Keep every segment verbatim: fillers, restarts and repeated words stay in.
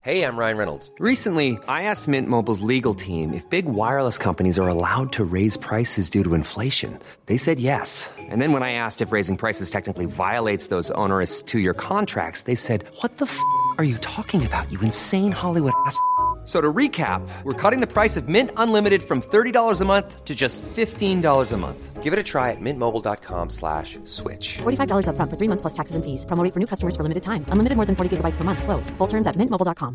Hey, I'm Ryan Reynolds. Recently, I asked Mint Mobile's legal team if big wireless companies are allowed to raise prices due to inflation. They said yes. And then when I asked if raising prices technically violates those onerous two-year contracts, they said, what the f*** are you talking about, you insane Hollywood ass f- So to recap, we're cutting the price of Mint Unlimited from thirty dollars a month to just fifteen dollars a month. Give it a try at mintmobile.com slash switch. forty-five dollars up front for three months plus taxes and fees. Promo rate for new customers for limited time. Unlimited more than forty gigabytes per month. Slows full terms at mint mobile dot com.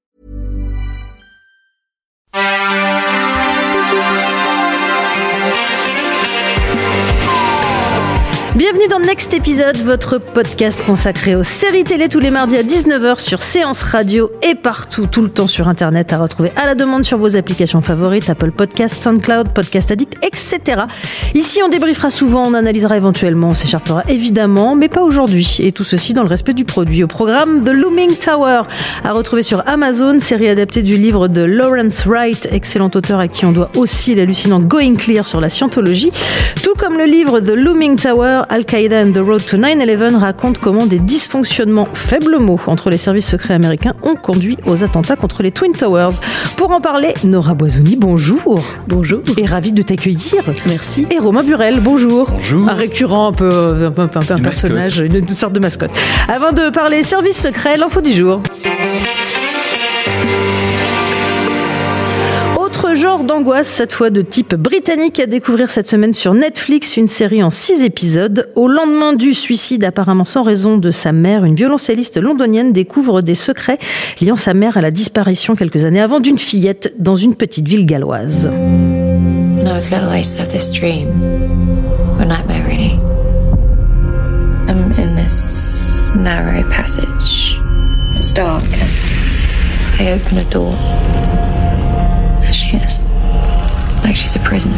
Bienvenue dans Next Episode, votre podcast consacré aux séries télé tous les mardis à dix-neuf heures sur Séance Radio et partout, tout le temps sur Internet, à retrouver à la demande sur vos applications favorites, Apple Podcasts, SoundCloud, Podcast Addict, et cetera. Ici, on débriefera souvent, on analysera éventuellement, on s'écharpera évidemment, mais pas aujourd'hui. Et tout ceci dans le respect du produit. Au programme, The Looming Tower, à retrouver sur Amazon, série adaptée du livre de Lawrence Wright, excellent auteur à qui on doit aussi l'hallucinant Going Clear sur la scientologie. Tout comme le livre The Looming Tower, Al-Qaïda and the Road to nine eleven raconte comment des dysfonctionnements, faible mot, entre les services secrets américains ont conduit aux attentats contre les Twin Towers. Pour en parler, Nora Boisoni, bonjour. Bonjour. Et ravie de t'accueillir. Merci. Et Romain Burel, bonjour. Bonjour. Un récurrent, un peu, un, peu, un, peu, un personnage, une, une sorte de mascotte. Avant de parler services secrets, l'info du jour. Autre genre d'angoisse, cette fois de type britannique, à découvrir cette semaine sur Netflix, une série en six épisodes. Au lendemain du suicide apparemment sans raison de sa mère, une violoncelliste londonienne découvre des secrets liant sa mère à la disparition quelques années avant d'une fillette dans une petite ville galloise. When I was little, I used to have this dream. One nightmare, really. I'm in this narrow passage. It's dark. I open a door. There she is. Like she's a prisoner.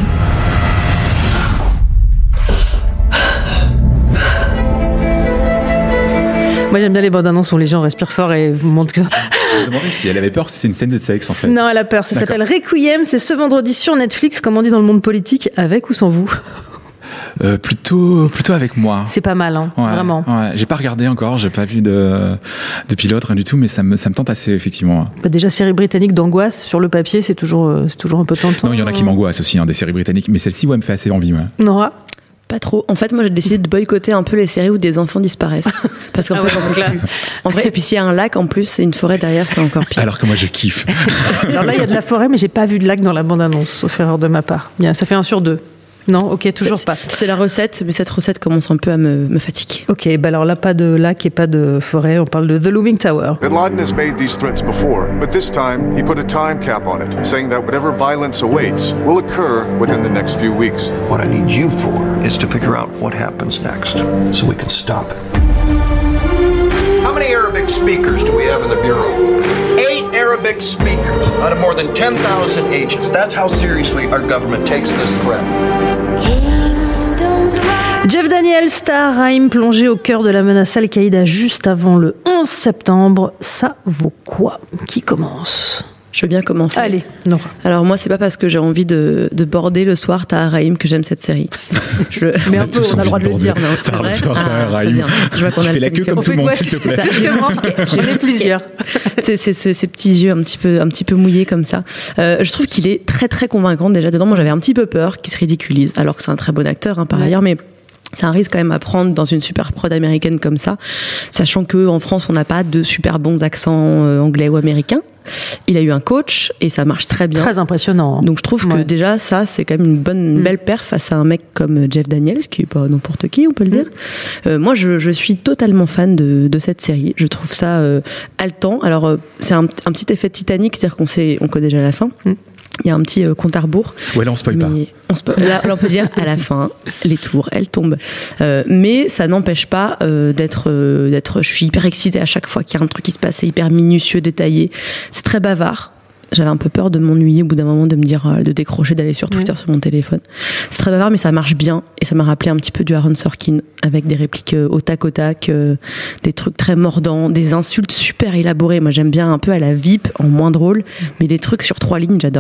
Moi j'aime bien les bandes annonces où les gens respirent fort et vous montrent que ça. Je me demandais si elle avait peur, si c'est une scène de sexe en fait. Non, elle a peur. Ça D'accord. s'appelle Requiem. C'est ce vendredi sur Netflix, comme on dit dans le monde politique, avec ou sans vous. Euh, plutôt, plutôt avec moi. C'est pas mal, hein, Ouais, vraiment. Ouais. J'ai pas regardé encore, j'ai pas vu de, de pilote, rien du tout, mais ça me, ça me tente assez effectivement. Bah déjà, série britannique d'angoisse sur le papier, c'est toujours, euh, c'est toujours un peu tentant. Non, il y en a qui m'angoissent aussi, hein, des séries britanniques, mais celle-ci, ouais, me fait assez envie. Ouais. Nora. Pas trop. En fait, moi, j'ai décidé de boycotter un peu les séries où des enfants disparaissent. Parce qu'en Ah fait, ouais, j'en peux plus. En vrai, et puis s'il y a un lac en plus et une forêt derrière, c'est encore pire. Alors que moi, je kiffe. Alors là, il y a de la forêt, mais j'ai pas vu de lac dans la bande-annonce, sauf erreur de ma part. Bien, ça fait un sur deux. Non, ok, toujours c'est, pas. C'est la recette, mais cette recette commence un peu à me, me fatiguer. Ok, bah alors là, pas de lac et pas de forêt, on parle de The Looming Tower. Bin Laden has made these threats before, but this time he put a time cap on it, saying that whatever violence awaits will occur within the next few weeks. What I need you for is to figure out what happens next, so we can stop it. How many Arabic speakers do we have in the Bureau? Eight Arabic speakers out of more than ten thousand agents. That's how seriously our government takes this threat. Jeff Daniels, star Raïm, plongé au cœur de la menace Al-Qaïda juste avant le onze septembre. Ça vaut quoi? Qui commence? Je veux bien commencer. Allez, Nora. Alors moi, c'est pas parce que j'ai envie de, de border le soir Tahar Rahim que j'aime cette série. Je, mais un peu, on a le droit de le dire. Non, c'est vrai. Le soir, Ah, Tahar très Rahim. bien. Je vois qu'on a Tu fais la fait queue une- comme tout le monde, s'il te plaît. Exactement. J'en ai plusieurs. C'est, c'est, c'est ces petits yeux un petit peu, un petit peu mouillés comme ça. Euh, je trouve qu'il est très très convaincant déjà dedans. Moi, j'avais un petit peu peur qu'il se ridiculise, alors que c'est un très bon acteur hein, par Ouais. ailleurs, mais. C'est un risque quand même à prendre dans une super prod américaine comme ça, sachant que en France on n'a pas de super bons accents euh, anglais ou américains. Il a eu un coach et ça marche très bien. Très impressionnant. Donc je trouve que Ouais. déjà ça c'est quand même une bonne, une Mm. belle perf face à un mec comme Jeff Daniels qui est pas n'importe qui on peut le dire. Euh, moi je, je suis totalement fan de, de cette série. Je trouve ça euh, haletant. Alors euh, c'est un, un petit effet Titanic, c'est-à-dire qu'on sait, on connaît déjà la fin. Mm. Il y a un petit euh, compte à rebours. Ouais, là, on spoil pas. Mais on, spo- là, là, on peut dire à la fin, les tours, elles tombent. Euh, mais ça n'empêche pas euh, d'être, euh, d'être. Je suis hyper excitée à chaque fois qu'il y a un truc qui se passe, c'est hyper minutieux, détaillé. C'est très bavard. J'avais un peu peur de m'ennuyer au bout d'un moment, de me dire, euh, de décrocher, d'aller sur Twitter, Ouais. sur mon téléphone. C'est très bavard, mais ça marche bien. Et ça m'a rappelé un petit peu du Aaron Sorkin, avec des répliques euh, au tac au tac, euh, des trucs très mordants, des insultes super élaborées. Moi, j'aime bien un peu à la V I P, en moins drôle, mais des trucs sur trois lignes, j'adore.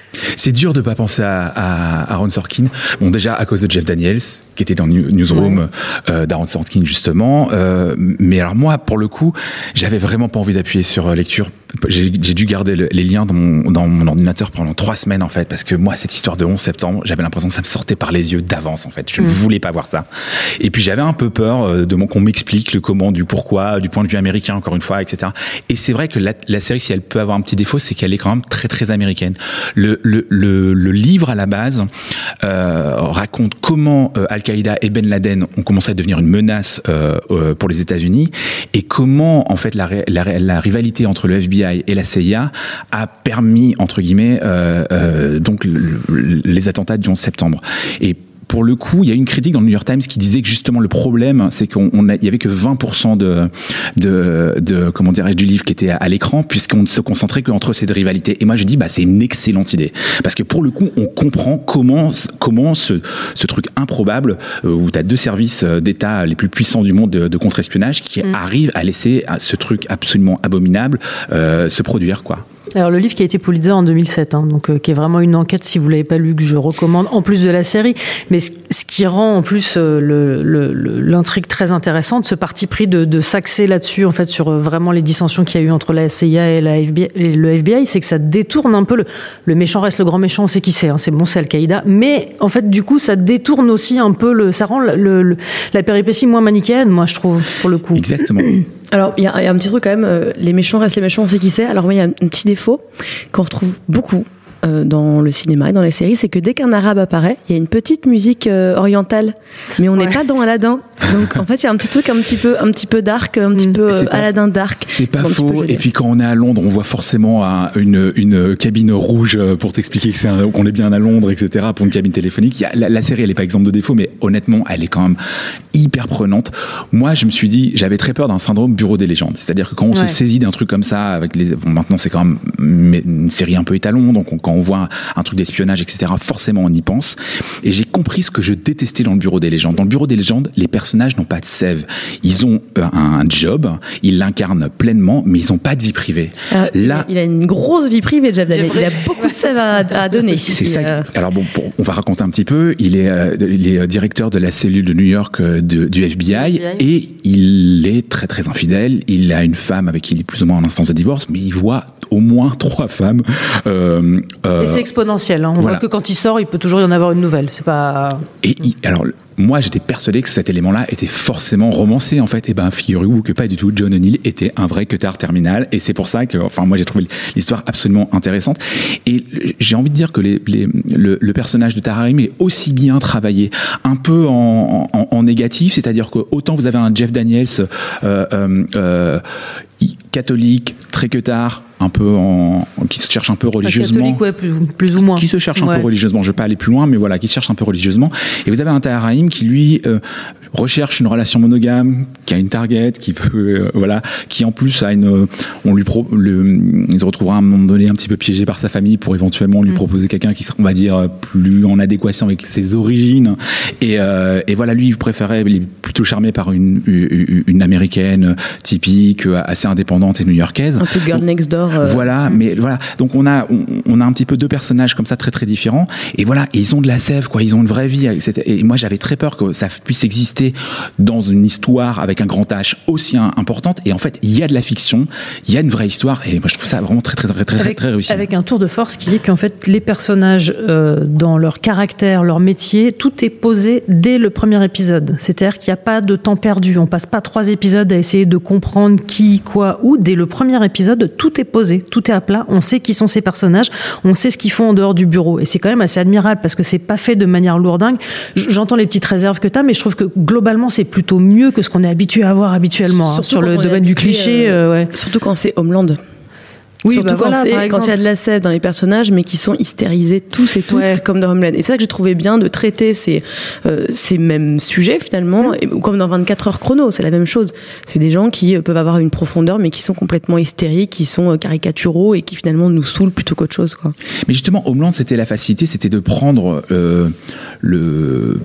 C'est dur de pas penser à, à, à Aaron Sorkin. Bon, déjà à cause de Jeff Daniels, qui était dans New- Newsroom ouais. euh, d'Aaron Sorkin justement. Euh, mais alors moi, pour le coup, j'avais vraiment pas envie d'appuyer sur euh, lecture. J'ai, j'ai dû garder le, les liens dans mon, dans mon ordinateur pendant trois semaines en fait, parce que moi, cette histoire de onze septembre, j'avais l'impression que ça me sortait par les yeux d'avance en fait. Je ne mmh. voulais pas voir ça. Et puis j'avais un peu peur de mon, qu'on m'explique le comment, du pourquoi, du point de vue américain encore une fois, et cetera. Et c'est vrai que la, la série, si elle peut avoir un petit défaut, c'est qu'elle est quand même très très américaine. Le Le, le, le livre à la base euh, raconte comment euh, Al-Qaïda et Ben Laden ont commencé à devenir une menace euh, euh, pour les États-Unis et comment en fait la, la, la rivalité entre le F B I et la C I A a permis entre guillemets euh, euh, donc le, le, les attentats du onze septembre. Et pour le coup, il y a une critique dans le New York Times qui disait que justement le problème, c'est qu'on on a, il y avait que vingt pour cent de, de, de comment dirais-je, du livre qui était à, à l'écran, puisqu'on ne se concentrait qu'entre ces deux rivalités. Et moi, je dis, bah, c'est une excellente idée. Parce que pour le coup, on comprend comment, comment ce, ce truc improbable, euh, où tu as deux services d'État les plus puissants du monde de, de contre-espionnage qui mmh. arrivent à laisser ce truc absolument abominable, euh, se produire, quoi. Alors le livre qui a été Pulitzer en deux mille sept, hein, donc euh, qui est vraiment une enquête, si vous l'avez pas lu, que je recommande en plus de la série. Mais ce, ce qui rend en plus euh, le, le, le, l'intrigue très intéressante, ce parti pris de, de s'axer là-dessus, en fait, sur euh, vraiment les dissensions qu'il y a eu entre la C I A et, la F B I, et le F B I, c'est que ça détourne un peu le, le méchant reste le grand méchant, on sait qui c'est, hein, c'est bon, c'est Al-Qaïda. Mais en fait, du coup, ça détourne aussi un peu le, ça rend le, le, la péripétie moins manichéenne, moi, je trouve, pour le coup. Exactement. Alors, il y, y a un petit truc quand même, euh, les méchants restent les méchants, on sait qui c'est. Alors, moi, il y a un petit défaut qu'on retrouve beaucoup euh, dans le cinéma et dans les séries, c'est que dès qu'un arabe apparaît, il y a une petite musique euh, orientale, mais on n'est ouais. pas dans Aladdin. Donc, en fait, il y a un petit truc un petit peu, un petit peu dark, un petit mmh. peu euh, Aladdin dark. C'est pas faux. Et puis, quand on est à Londres, on voit forcément un, une, une cabine rouge pour t'expliquer que c'est un, qu'on est bien à Londres, et cetera, pour une cabine téléphonique. Il y a, la, la série, elle est pas exemple de défaut, mais honnêtement, elle est quand même hyper prenante. Moi, je me suis dit, j'avais très peur d'un syndrome bureau des légendes. C'est-à-dire que quand on ouais. se saisit d'un truc comme ça, avec les, bon, maintenant c'est quand même une série un peu étalon, donc on, quand on voit un, un truc d'espionnage, et cetera, forcément on y pense. Et j'ai compris ce que je détestais dans le bureau des légendes. Dans le bureau des légendes, les personnages n'ont pas de sève. Ils ont un job, ils l'incarnent pleinement, mais ils n'ont pas de vie privée. Euh, Là, il a une grosse vie privée, Jeff Daniels. Il a beaucoup de sève à, à donner. C'est ça. Euh... Alors bon, pour, on va raconter un petit peu. Il est, euh, il est directeur de la cellule de New York euh, de, du F B I et il est très très infidèle. Il a une femme avec qui il est plus ou moins en instance de divorce, mais il voit au moins trois femmes. Euh, euh, et c'est exponentiel. Hein. On voilà. voit que quand il sort, il peut toujours y en avoir une nouvelle. C'est pas. Et il, alors. Moi, j'étais persuadé que cet élément-là était forcément romancé, en fait. Et ben, figurez-vous que pas du tout. John O'Neill était un vrai cutard terminal. Et c'est pour ça que, enfin, moi, j'ai trouvé l'histoire absolument intéressante. Et j'ai envie de dire que les, les, le, le personnage de Tahar Rahimi est aussi bien travaillé, un peu en, en, en négatif. C'est-à-dire que autant vous avez un Jeff Daniels, euh, euh, euh, catholique, très cutard, un peu en, qui se cherche un peu religieusement. Catholique, ouais, plus, plus ou moins. Qui se cherche un ouais. peu religieusement. Je vais pas aller plus loin, mais voilà, qui se cherche un peu religieusement. Et vous avez un Tahar Rahim qui, lui, euh, recherche une relation monogame, qui a une target, qui peut, euh, voilà, qui en plus a une, on lui pro, le, il se retrouvera à un moment donné un petit peu piégé par sa famille pour éventuellement lui mmh. proposer quelqu'un qui sera, on va dire, plus en adéquation avec ses origines. Et, euh, et voilà, lui, il préférait, il est plutôt charmé par une, une, une américaine typique, assez indépendante et new-yorkaise. Un peu girl donc, next door. Euh... Voilà, mais voilà. Donc on a, on, on a un petit peu deux personnages comme ça très très différents. Et voilà, et ils ont de la sève, quoi. Ils ont une vraie vie. Et moi, j'avais très peur que ça puisse exister dans une histoire avec un grand H aussi importante. Et en fait, il y a de la fiction, il y a une vraie histoire. Et moi, je trouve ça vraiment très très très très, avec, très réussi. Avec un tour de force qui est qu'en fait, les personnages euh, dans leur caractère, leur métier, tout est posé dès le premier épisode. C'est-à-dire qu'il n'y a pas de temps perdu. On passe pas trois épisodes à essayer de comprendre qui, quoi, où. Dès le premier épisode, tout est posé, tout est à plat. On sait qui sont ces personnages, on sait ce qu'ils font en dehors du bureau. Et c'est quand même assez admirable parce que c'est pas fait de manière lourdingue. J'entends les petites réserves que tu as, mais je trouve que globalement, c'est plutôt mieux que ce qu'on est habitué à voir habituellement hein, sur le domaine du cliché. Euh, ouais. Surtout quand c'est Homeland. Oui, surtout bah quand, voilà, c'est, quand il y a de la sève dans les personnages, mais qui sont hystérisés tous et toutes, ouais. comme dans Homeland. Et c'est ça que j'ai trouvé bien de traiter ces, euh, ces mêmes sujets, finalement, et, comme dans vingt-quatre heures chrono, c'est la même chose. C'est des gens qui peuvent avoir une profondeur, mais qui sont complètement hystériques, qui sont caricaturaux, et qui finalement nous saoulent plutôt qu'autre chose, quoi. Mais justement, Homeland, c'était la facilité, c'était de prendre euh, le...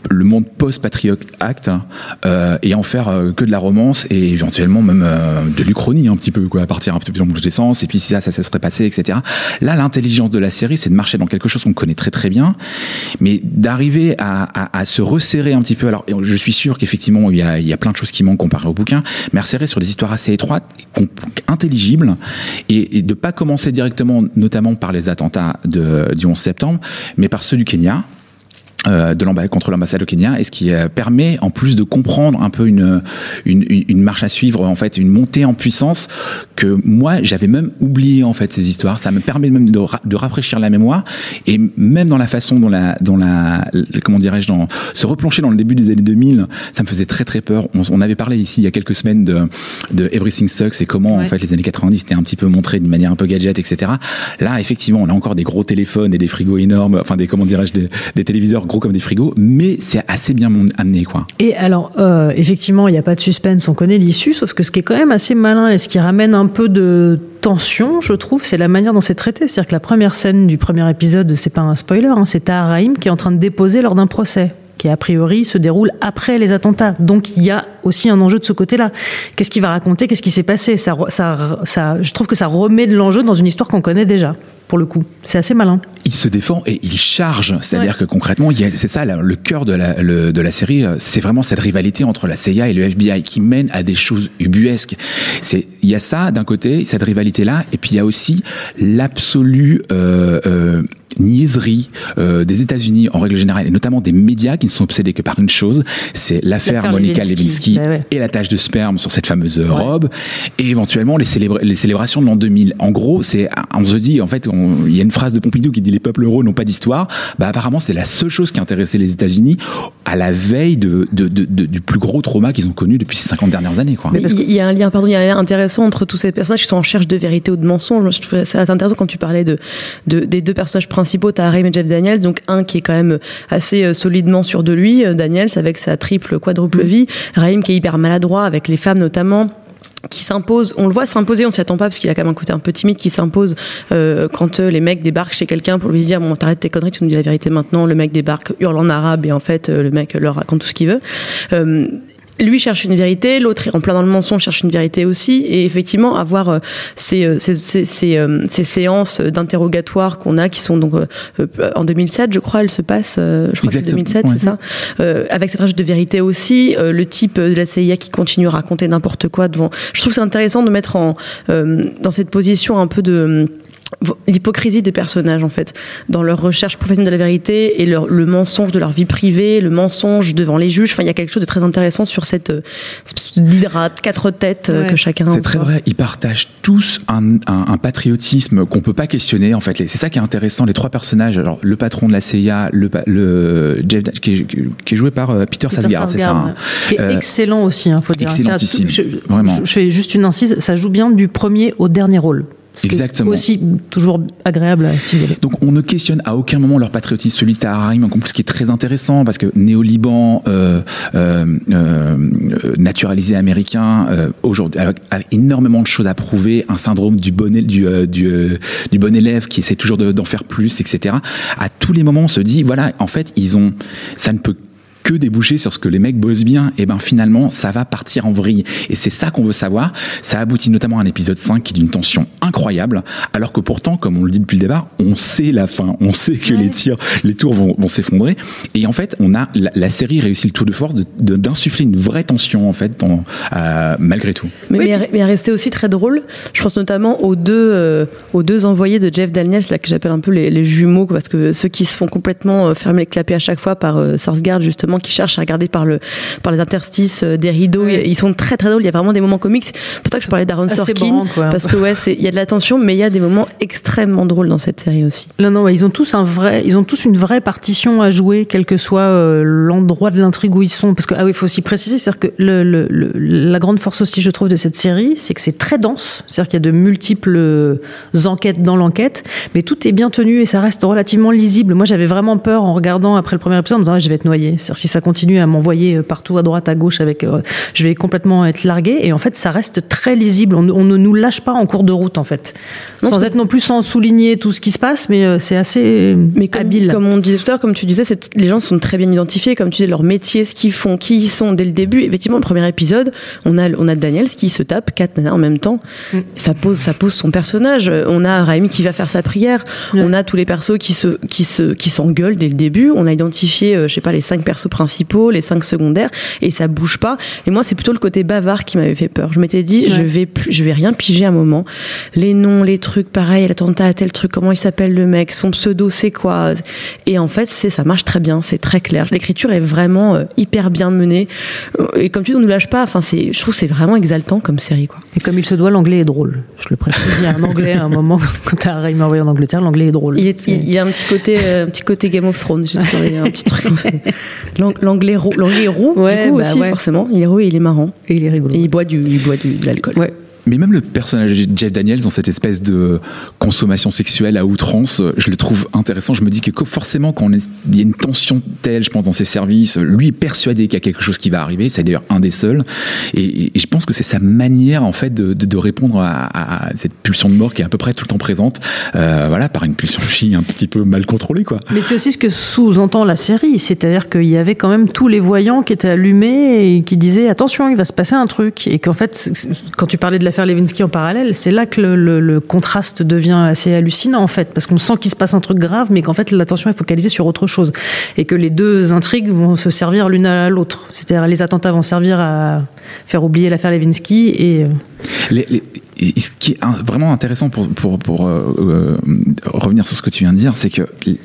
le monde post-Patriot Act euh, et en faire euh, que de la romance et éventuellement même euh, de l'Uchronie un petit peu, quoi, à partir un peu plus dans tous les sens, et puis si ça, ça, ça serait passé, et cetera. Là, l'intelligence de la série, c'est de marcher dans quelque chose qu'on connaît très très bien, mais d'arriver à, à, à se resserrer un petit peu. Alors, je suis sûr qu'effectivement, il y a, il y a plein de choses qui manquent comparé au bouquin, mais resserrer sur des histoires assez étroites, intelligibles, et, et de pas commencer directement, notamment par les attentats de, du onze septembre, mais par ceux du Kenya. Euh, de l'ambassade contre l'ambassade au Kenya, et ce qui euh, permet en plus de comprendre un peu une, une une marche à suivre, en fait une montée en puissance que moi j'avais même oublié, en fait, ces histoires. Ça me permet même de, de rafraîchir la mémoire, et même dans la façon dont la dont la comment dirais-je dans se replonger dans le début des années deux mille, ça me faisait très très peur. On, on avait parlé ici il y a quelques semaines de de Everything Sucks et comment ouais. en fait les années quatre-vingt-dix étaient un petit peu montrées d'une manière un peu gadget, et cetera. Là effectivement on a encore des gros téléphones et des frigos énormes, enfin des comment dirais-je des, des téléviseurs gros comme des frigos, mais c'est assez bien amené, quoi. Et alors, euh, effectivement, il n'y a pas de suspense, on connaît l'issue, sauf que ce qui est quand même assez malin et ce qui ramène un peu de tension, je trouve, c'est la manière dont c'est traité. C'est-à-dire que la première scène du premier épisode, c'est pas un spoiler, hein, c'est Tahar Rahim qui est en train de déposer lors d'un procès, qui a priori se déroule après les attentats. Donc il y a aussi un enjeu de ce côté-là. Qu'est-ce qu'il va raconter ? Qu'est-ce qui s'est passé ? ça, ça, ça, je trouve que ça remet de l'enjeu dans une histoire qu'on connaît déjà. Pour le coup, c'est assez malin. Il se défend et il charge, c'est-à-dire ouais. que concrètement, il y a, c'est ça le cœur de la, le, de la série, c'est vraiment cette rivalité entre la C I A et le F B I qui mène à des choses ubuesques. C'est, il y a ça d'un côté, cette rivalité-là, et puis il y a aussi l'absolue euh, euh, niaiserie euh, des États-Unis en règle générale, et notamment des médias qui ne sont obsédés que par une chose, c'est l'affaire, l'affaire Monica Lewinsky, bah ouais. et la tache de sperme sur cette fameuse ouais. robe, et éventuellement les, célébra- les célébrations de l'an deux mille. En gros, c'est, on se dit, en fait, on, il y a une phrase de Pompidou qui dit les peuples heureux n'ont pas d'histoire. Bah apparemment, c'est la seule chose qui intéressait les États-Unis à la veille de, de, de, de du plus gros trauma qu'ils ont connu depuis ces cinquante dernières années, quoi. Mais parce qu'il y a un lien, pardon, il y a un lien intéressant entre tous ces personnages qui sont en recherche de vérité ou de mensonge. Je trouve ça intéressant quand tu parlais de, de des deux personnages principaux, Tahar Rahim et Jeff Daniels. Donc un qui est quand même assez solidement sûr de lui, Daniels avec sa triple quadruple vie, Rahim qui est hyper maladroit avec les femmes notamment, qui s'impose, on le voit s'imposer, on s'y attend pas parce qu'il a quand même un côté un peu timide, qui s'impose euh, quand euh, les mecs débarquent chez quelqu'un pour lui dire bon t'arrêtes tes conneries, tu nous dis la vérité maintenant. Le mec débarque, hurle en arabe et en fait euh, le mec leur raconte tout ce qu'il veut. Euh, Lui cherche une vérité, l'autre en plein dans le mensonge cherche une vérité aussi, et effectivement avoir euh, ces, ces, ces, ces, euh, ces séances d'interrogatoire qu'on a, qui sont donc euh, en deux mille sept, je crois, elles se passent, euh, je crois Exactement. que c'est deux mille sept, ouais. c'est ça, euh, avec cette recherche de vérité aussi, euh, le type de la C I A qui continue à raconter n'importe quoi devant. Je trouve que c'est intéressant de mettre en euh, dans cette position un peu de l'hypocrisie des personnages, en fait, dans leur recherche professionnelle de la vérité et leur, le mensonge de leur vie privée, le mensonge devant les juges. Enfin, il y a quelque chose de très intéressant sur cette euh, d'hydrate, quatre têtes ouais. que chacun a. C'est très vrai. Ils partagent tous un, un, un patriotisme qu'on peut pas questionner, en fait. C'est ça qui est intéressant. Les trois personnages, alors le patron de la C I A, le, le Jeff, qui est, qui est joué par euh, Peter, Peter Sarsgaard, c'est ça. Hein. Qui est euh, excellent aussi, hein, faut dire. Excellentissime. Je, vraiment. Je, je fais juste une incise. Ça joue bien du premier au dernier rôle. Ce Exactement. Aussi toujours agréable à stimuler. Donc on ne questionne à aucun moment leur patriotisme, celui de Tahar Rahim, en plus, ce qui est très intéressant parce que néo-Liban, euh, euh, euh, naturalisé américain, euh, aujourd'hui, avec, avec énormément de choses à prouver, un syndrome du bon, du, euh, du, euh, du bon élève qui essaie toujours de, d'en faire plus, et cetera. À tous les moments, on se dit, voilà, en fait, ils ont, ça ne peut que déboucher sur ce que les mecs bossent bien, et ben finalement ça va partir en vrille, et c'est ça qu'on veut savoir. Ça aboutit notamment à un épisode cinq qui est d'une tension incroyable, alors que pourtant, comme on le dit depuis le départ, on sait la fin, on sait que ouais. les tirs, les tours vont, vont s'effondrer, et en fait on a la, la série réussit le tour de force de, de, d'insuffler une vraie tension, en fait, dans, euh, malgré tout. Mais, oui, mais, mais il restait aussi très drôle. Je pense notamment aux deux euh, aux deux envoyés de Jeff Daniels, là que j'appelle un peu les, les jumeaux, parce que ceux qui se font complètement fermer les clapets à chaque fois par euh, Sarsgaard, justement, qui cherchent à regarder par le par les interstices des rideaux. Ouais. Ils sont très très drôles. Il y a vraiment des moments comiques. C'est pour ça que je parlais d'Aaron Sorkin, marrant, parce que ouais, c'est il y a de la tension, mais il y a des moments extrêmement drôles dans cette série aussi. Non non, ouais, ils ont tous un vrai, ils ont tous une vraie partition à jouer, quel que soit euh, l'endroit de l'intrigue où ils sont. Parce que ah oui, il faut aussi préciser, c'est-à-dire que le, le, le, la grande force aussi, je trouve, de cette série, c'est que c'est très dense. C'est-à-dire qu'il y a de multiples enquêtes dans l'enquête, mais tout est bien tenu et ça reste relativement lisible. Moi, j'avais vraiment peur en regardant après le premier épisode, en me disant ah, je vais être noyée. C'est-à-dire si ça continue à m'envoyer partout à droite, à gauche, avec, euh, je vais complètement être larguée. Et en fait, ça reste très lisible. On, on ne nous lâche pas en cours de route, en fait. Non, sans être non plus sans souligner tout ce qui se passe, mais euh, c'est assez mais comme, habile. Comme on disait tout à l'heure, comme tu disais, c'est, les gens sont très bien identifiés, comme tu disais, leur métier, ce qu'ils font, qui ils sont dès le début. Effectivement, le premier épisode, on a, on a Daniels qui se tape quatre nanas en même temps. Mm. Ça pose, ça pose son personnage. On a Raimi qui va faire sa prière. Mm. On a tous les persos qui se, qui se, qui s'engueulent dès le début. On a identifié, euh, je sais pas, les cinq persos principaux, les cinq secondaires, et ça bouge pas. Et moi, c'est plutôt le côté bavard qui m'avait fait peur. Je m'étais dit, ouais. je vais plus, je vais rien piger à un moment. Les noms, les trucs, pareil, l'attentat à tel truc, comment il s'appelle le mec, son pseudo, c'est quoi? Et en fait, c'est, ça marche très bien, c'est très clair. L'écriture est vraiment euh, hyper bien menée. Et comme tu dis, on nous lâche pas. Enfin, c'est, je trouve que c'est vraiment exaltant comme série, quoi. Et comme il se doit, l'anglais est drôle. Je le précise. Il y a un anglais à un moment, quand t'as Raimi envoyé en Angleterre, l'anglais est drôle. Il, est, il y a un petit côté, euh, un petit côté Game of Thrones, j'ai trouvé un petit truc. L'anglais roux, l'anglais est roux, ouais, du coup bah aussi, ouais. forcément. Il est roux et il est marrant. Et il est rigolo. Et il boit du, il boit du, de l'alcool. Ouais. Mais même le personnage de Jeff Daniels dans cette espèce de consommation sexuelle à outrance, je le trouve intéressant. Je me dis que forcément, quand on est, il y a une tension telle, je pense, dans ses services, lui est persuadé qu'il y a quelque chose qui va arriver. C'est d'ailleurs un des seuls. Et, et je pense que c'est sa manière, en fait, de, de, de répondre à, à cette pulsion de mort qui est à peu près tout le temps présente. Euh, voilà, par une pulsion chi un petit peu mal contrôlée, quoi. Mais c'est aussi ce que sous-entend la série. C'est-à-dire qu'il y avait quand même tous les voyants qui étaient allumés et qui disaient attention, il va se passer un truc. Et qu'en fait, quand tu parlais de l'affaire Lewinsky en parallèle, c'est là que le, le, le contraste devient assez hallucinant en fait, parce qu'on sent qu'il se passe un truc grave, mais qu'en fait l'attention est focalisée sur autre chose, et que les deux intrigues vont se servir l'une à l'autre. C'est-à-dire les attentats vont servir à faire oublier l'affaire Lewinsky et les, les, ce qui est vraiment intéressant pour, pour, pour euh, euh, revenir sur ce que tu viens de dire, c'est que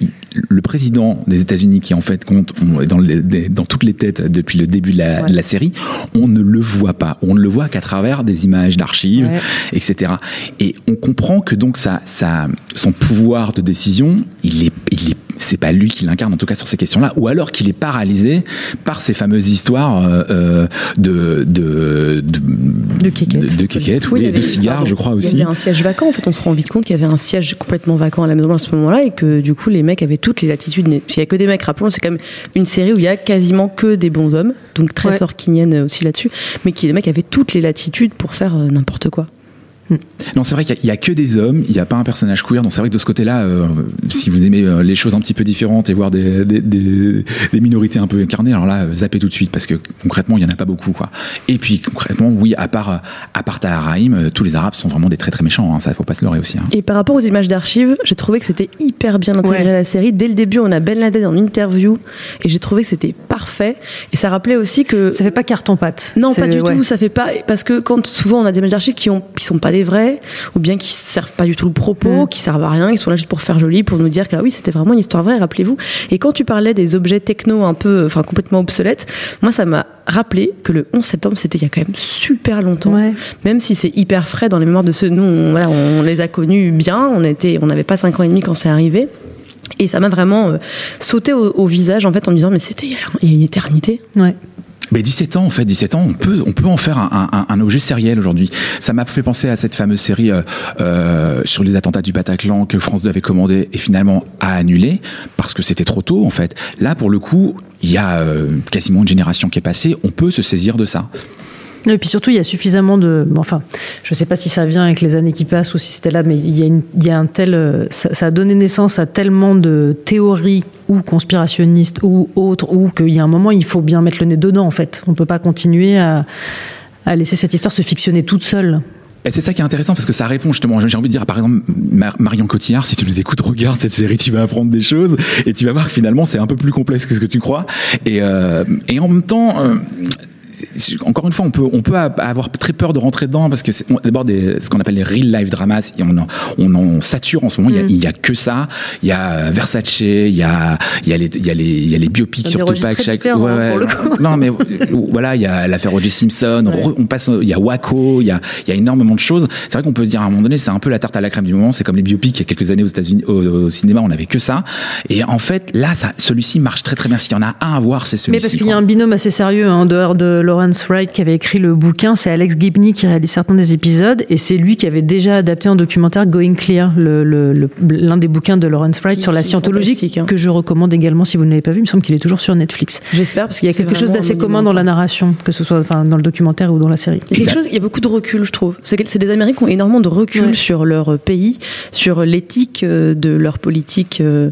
le président des États-Unis, qui en fait compte dans, les, dans toutes les têtes depuis le début de la, ouais. de la série, on ne le voit pas. On ne le voit qu'à travers des images d'archives, ouais. et cetera. Et on comprend que donc ça, ça, son pouvoir de décision, il est, il est, c'est pas lui qui l'incarne, en tout cas sur ces questions-là, ou alors qu'il est paralysé par ces fameuses histoires euh, de de de de kékette, de, de, kékette, oui, oui, de cigares, je crois aussi. Il y avait un siège vacant. En fait, on se rend vite compte qu'il y avait un siège complètement vacant à la maison à ce moment-là, et que du coup, les mecs avaient toutes les latitudes. Parce qu'il y a que des mecs. Rappelons, c'est quand même une série où il y a quasiment que des bons hommes, donc très ouais. sorkinienne aussi là-dessus, mais qui les mecs avaient toutes les latitudes pour faire euh, n'importe quoi. Non, c'est vrai qu'il n'y a, a que des hommes, il n'y a pas un personnage queer, donc c'est vrai que de ce côté-là, euh, si vous aimez euh, les choses un petit peu différentes et voir des, des, des, des minorités un peu incarnées, alors là, zappez tout de suite, parce que concrètement, il n'y en a pas beaucoup, quoi. Et puis, concrètement, oui, à part, à part Tahar Rahim, tous les Arabes sont vraiment des très très méchants, hein, ça, il ne faut pas se leurrer aussi. Hein. Et par rapport aux images d'archives, j'ai trouvé que c'était hyper bien intégré ouais. à la série. Dès le début, on a Ben Laden en interview, et j'ai trouvé que c'était parfait, et ça rappelait aussi que... Ça fait pas carton-pâte. Non, c'est, pas du ouais. tout, ça fait pas... Parce que quand souvent, on a des images d'archives qui, ont, qui sont pas des vrais, ou bien qui servent pas du tout le propos, mmh. qui servent à rien, ils sont là juste pour faire joli, pour nous dire que ah oui, c'était vraiment une histoire vraie, rappelez-vous. Et quand tu parlais des objets techno un peu, enfin complètement obsolètes, moi ça m'a rappelé que le onze septembre, c'était il y a quand même super longtemps, ouais. même si c'est hyper frais dans les mémoires de ceux, nous, on, voilà, on les a connus bien, on était, on n'avait pas cinq ans et demi quand c'est arrivé. Et ça m'a vraiment euh, sauté au, au visage en fait en me disant mais c'était il y a, il y a une éternité. Ouais. Mais dix-sept ans, en fait, dix-sept ans, on peut, on peut en faire un, un, un objet sériel aujourd'hui. Ça m'a fait penser à cette fameuse série euh, euh, sur les attentats du Bataclan que France deux avait commandé et finalement a annulé parce que c'était trop tôt, en fait. Là, pour le coup, il y a euh, quasiment une génération qui est passée. On peut se saisir de ça. Et puis surtout, il y a suffisamment de... Enfin, je ne sais pas si ça vient avec les années qui passent ou si c'était là, mais il y a, une, il y a un tel... Ça, ça a donné naissance à tellement de théories ou conspirationnistes ou autres, ou qu'il y a un moment, il faut bien mettre le nez dedans, en fait. On ne peut pas continuer à, à laisser cette histoire se fictionner toute seule. Et c'est ça qui est intéressant parce que ça répond justement, j'ai envie de dire par exemple Marion Cotillard, si tu nous écoutes, regarde cette série, tu vas apprendre des choses et tu vas voir que finalement c'est un peu plus complexe que ce que tu crois. Et, euh, et en même temps... Euh, encore une fois, on peut, on peut avoir très peur de rentrer dedans parce que c'est d'abord des, ce qu'on appelle les real life dramas. Et on en, on en sature en ce moment. Mm. Il y a, il y a que ça. Il y a Versace, il y a, il y a les, il y a les, il y a les biopics sur Tupac. Chaque, ouais, ouais, pour le coup. Non, mais voilà, il y a l'affaire O J Simpson. Ouais. On passe, il y a Waco. Il y a, il y a énormément de choses. C'est vrai qu'on peut se dire à un moment donné, c'est un peu la tarte à la crème du moment. C'est comme les biopics. Il y a quelques années aux États-Unis, au, au cinéma, on n'avait que ça. Et en fait, là, ça, celui-ci marche très très bien. S'il y en a un à voir, c'est celui-ci. Mais parce qu'il y a un binôme assez sérieux hein, en dehors de Lawrence Wright qui avait écrit le bouquin, c'est Alex Gibney qui réalise certains des épisodes, et c'est lui qui avait déjà adapté en documentaire Going Clear, le, le, le, l'un des bouquins de Lawrence Wright qui, sur la scientologie, hein. que je recommande également si vous ne l'avez pas vu. Il me semble qu'il est toujours sur Netflix. J'espère, parce qu'il y a quelque chose d'assez commun dans la narration, que ce soit enfin, dans le documentaire ou dans la série. Il y a, quelque chose, il y a beaucoup de recul, je trouve. C'est, c'est des Américains qui ont énormément de recul ouais. sur leur pays, sur l'éthique de leur politique euh,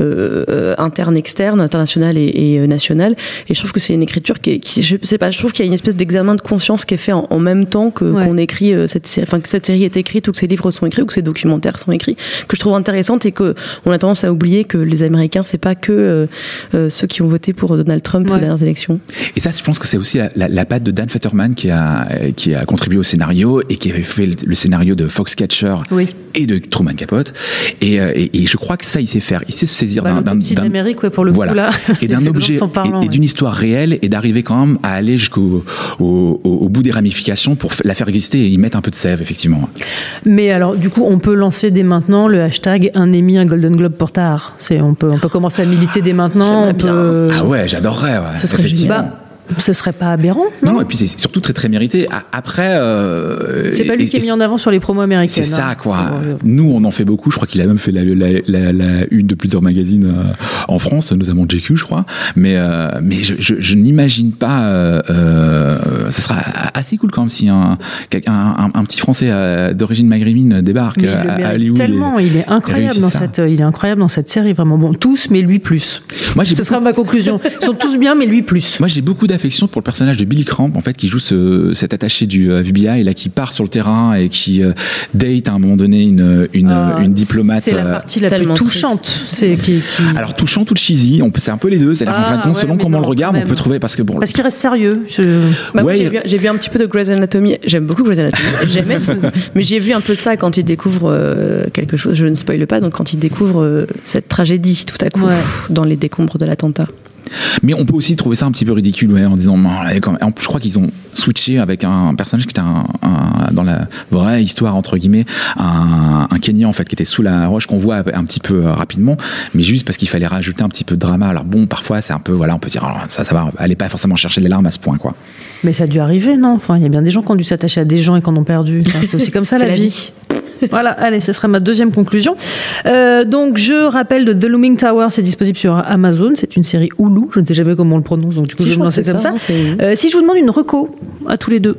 euh, interne, externe, internationale et, et nationale. Et je trouve que c'est une écriture qui, est, qui je sais pas, je trouve qu'il y a une espèce d'examen de conscience qui est fait en, en même temps que ouais. qu'on écrit euh, cette série, enfin que cette série est écrite ou que ces livres sont écrits ou que ces documentaires sont écrits, que je trouve intéressante et que on a tendance à oublier que les Américains c'est pas que euh, euh, ceux qui ont voté pour Donald Trump ouais. aux dernières élections. Et ça, je pense que c'est aussi la, la, la patte de Dan Futterman qui a qui a contribué au scénario et qui avait fait le, le scénario de Foxcatcher oui. et de Truman Capote. Et, et, et je crois que ça, il sait faire. Il sait se saisir bah, d'un, d'un, d'un d'Amérique, ouais, pour le voilà. coup là. Et d'un objet parlant, et, et ouais. d'une histoire réelle et d'arriver quand même à aller jusqu'au au, au, au bout des ramifications pour la faire exister et y mettre un peu de sève, effectivement. Mais alors, du coup, on peut lancer dès maintenant le hashtag un Emmy, un Golden Globe pour Tahar. C'est, on peut, on peut commencer à militer dès maintenant. On peut... Ah ouais, j'adorerais. Ouais, ce serait génial. Ce serait pas aberrant, non? Non, et puis c'est surtout très très mérité. Après, euh, c'est pas lui et, qui est mis en avant sur les promos américaines. C'est ça, hein. quoi. Nous, on en fait beaucoup. Je crois qu'il a même fait la, la, la, la une de plusieurs magazines euh, en France, notamment J Q, je crois. Mais euh, mais je, je, je n'imagine pas. Euh, euh, ce sera assez cool quand même si un un, un, un petit Français euh, d'origine maghrébine débarque à, à Hollywood. Tellement, et, il est incroyable dans ça. cette, il est incroyable dans cette série, vraiment. Bon, tous, mais lui plus. Moi, j'ai Ce beaucoup... sera ma conclusion. Ils sont tous bien, mais lui plus. Moi, j'ai beaucoup d'affection pour le personnage de Billy Cramp, en fait, qui joue ce, cet attaché du euh, F B I, là, qui part sur le terrain et qui euh, date à un moment donné une une, euh, une diplomate. C'est la partie la plus touchante. C'est qui, qui... Alors touchant, tout cheesy. On peut, c'est un peu les deux. C'est-à-dire ah, qu'en fin de compte, ouais, selon comment non, on le regarde, on peut trouver parce que bon. Parce qu'il reste sérieux. Je... Bah, ouais, j'ai, vu, j'ai vu un petit peu de Grey's Anatomy. J'aime beaucoup Grey's Anatomy. J'aimais beaucoup. Mais j'ai vu un peu de ça quand il découvre euh, quelque chose. Je ne spoile pas. Donc quand il découvre euh, cette tragédie tout à coup ouais. dans les décombres de l'attentat. Mais on peut aussi trouver ça un petit peu ridicule, ouais, en disant, en plus, je crois qu'ils ont switché avec un personnage qui était un, un, dans la vraie histoire, entre guillemets, un, un Kenyan, en fait, qui était sous la roche, qu'on voit un petit peu rapidement, mais juste parce qu'il fallait rajouter un petit peu de drama. Alors bon, parfois, c'est un peu, voilà, on peut dire, alors, ça, ça va, allez pas forcément chercher les larmes à ce point, quoi. Mais ça a dû arriver, non? Enfin, il y a bien des gens qui ont dû s'attacher à des gens et qui en ont perdu. Enfin, c'est aussi comme ça, la, la vie. vie. Voilà, allez, ce sera ma deuxième conclusion. Euh, donc, je rappelle de The Looming Tower, c'est disponible sur Amazon. C'est une série Hulu. Je ne sais jamais comment on le prononce, donc du coup, si je vais me lancer comme ça. ça. Euh, si je vous demande une reco à tous les deux,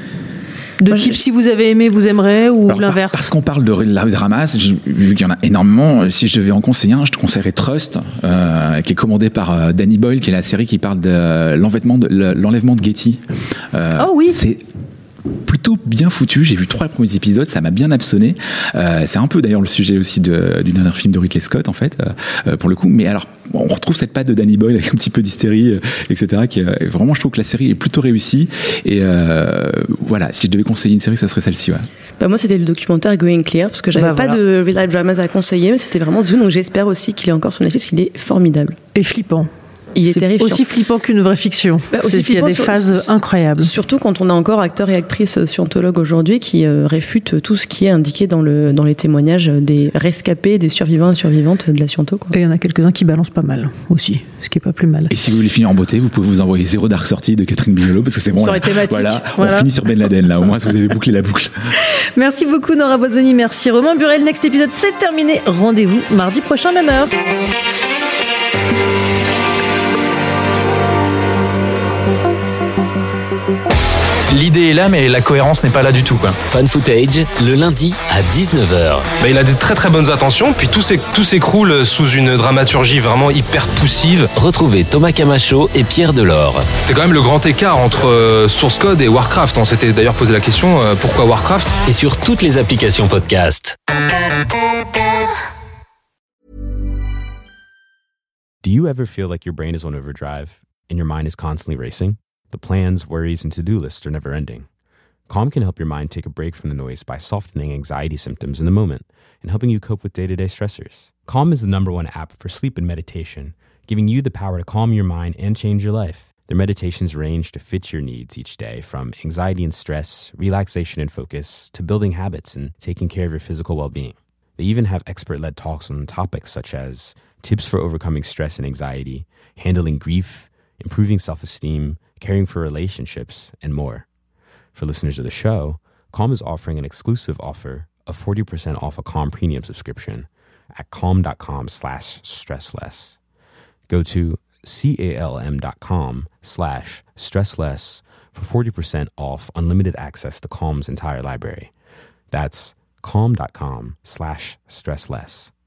de Moi, type, je... si vous avez aimé, vous aimerez, ou alors, l'inverse? Parce qu'on parle de la drama, vu qu'il y en a énormément, si je devais en conseiller un, je te conseillerais Trust, euh, qui est commandé par euh, Danny Boyle, qui est la série qui parle de l'enlèvement de, l'enlèvement de Getty. Euh, oh oui. C'est plutôt bien foutu. J'ai vu trois premiers épisodes, ça m'a bien absonné. Euh, c'est un peu d'ailleurs le sujet aussi de, du dernier film de Ridley Scott, en fait, euh, pour le coup. Mais alors, on retrouve cette patte de Danny Boyle avec un petit peu d'hystérie, euh, et cetera. Qui, euh, vraiment, je trouve que la série est plutôt réussie. Et euh, voilà, si je devais conseiller une série, ça serait celle-ci. Ouais. Bah moi, c'était le documentaire Going Clear, parce que j'avais bah, pas voilà. de real life dramas à conseiller, mais c'était vraiment Zoom. Donc j'espère aussi qu'il est encore sur Netflix, qu'il est formidable et flippant. Il est, c'est terrifiant. Aussi flippant qu'une vraie fiction. Bah, aussi il y a des sur, phases incroyables. Surtout quand on a encore acteurs et actrices scientologues aujourd'hui qui euh, réfutent tout ce qui est indiqué dans, le, dans les témoignages des rescapés, des survivants et survivantes de la sciento. Quoi. Et il y en a quelques-uns qui balancent pas mal aussi, ce qui est pas plus mal. Et si vous voulez finir en beauté, vous pouvez vous envoyer Zéro Dark Sortie de Catherine Bigelow, parce que c'est bon. Sur là, les thématiques. Voilà, voilà, on finit sur Ben Laden là. Au moins, vous avez bouclé la boucle. Merci beaucoup Nora Bozzoni, merci Romain Burel. Next épisode, c'est terminé. Rendez-vous mardi prochain, même heure. L'idée est là, mais la cohérence n'est pas là du tout, quoi. Fan Footage, le lundi à dix-neuf heures. Bah, il a des très très bonnes intentions, puis tout, s'é- tout s'écroule sous une dramaturgie vraiment hyper poussive. Retrouvez Thomas Camacho et Pierre Delors. C'était quand même le grand écart entre euh, Source Code et Warcraft. On s'était d'ailleurs posé la question, euh, pourquoi Warcraft ? Et sur toutes les applications podcast. Do you ever feel like your brain is on overdrive and your mind is constantly racing? The plans, worries, and to-do lists are never ending. Calm can help your mind take a break from the noise by softening anxiety symptoms in the moment and helping you cope with day-to-day stressors. Calm is the number one app for sleep and meditation, giving you the power to calm your mind and change your life. Their meditations range to fit your needs each day, from anxiety and stress, relaxation and focus, to building habits and taking care of your physical well-being. They even have expert-led talks on topics such as tips for overcoming stress and anxiety, handling grief, improving self-esteem, caring for relationships, and more. For listeners of the show, Calm is offering an exclusive offer of forty percent off a Calm premium subscription at calm.com slash stressless. Go to calm.com slash stressless for forty percent off unlimited access to Calm's entire library. That's calm.com slash stressless.